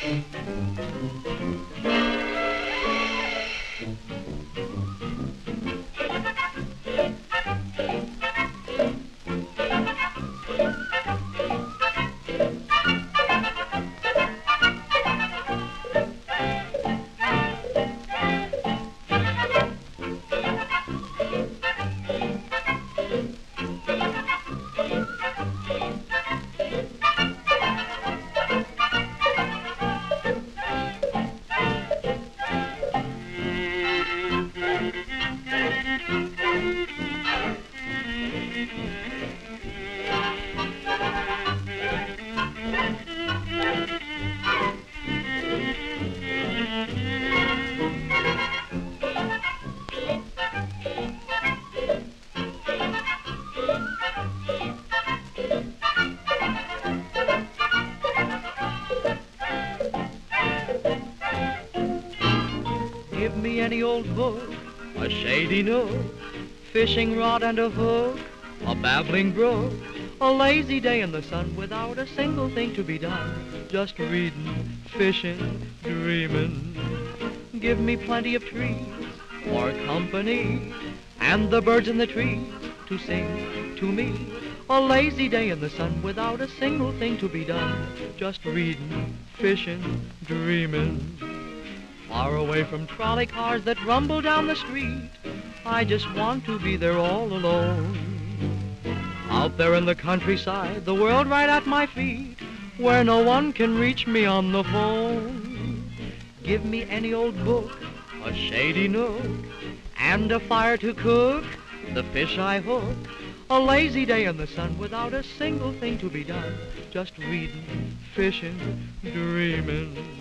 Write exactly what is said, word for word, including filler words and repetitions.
Give me any old book, a shady nook, fishing rod and a hook, a babbling brook, a lazy day in the sun without a single thing to be done, just reading, fishing, dreaming. Give me plenty of trees for company, and the birds in the trees to sing to me. A lazy day in the sun without a single thing to be done, just reading, fishing, dreaming. Far away from trolley cars that rumble down the street, I just want to be there all alone. Out there in the countryside, the world right at my feet, where no one can reach me on the phone. Give me any old book, a shady nook, and a fire to cook the fish I hook. A lazy day in the sun without a single thing to be done, just reading, fishing, dreaming.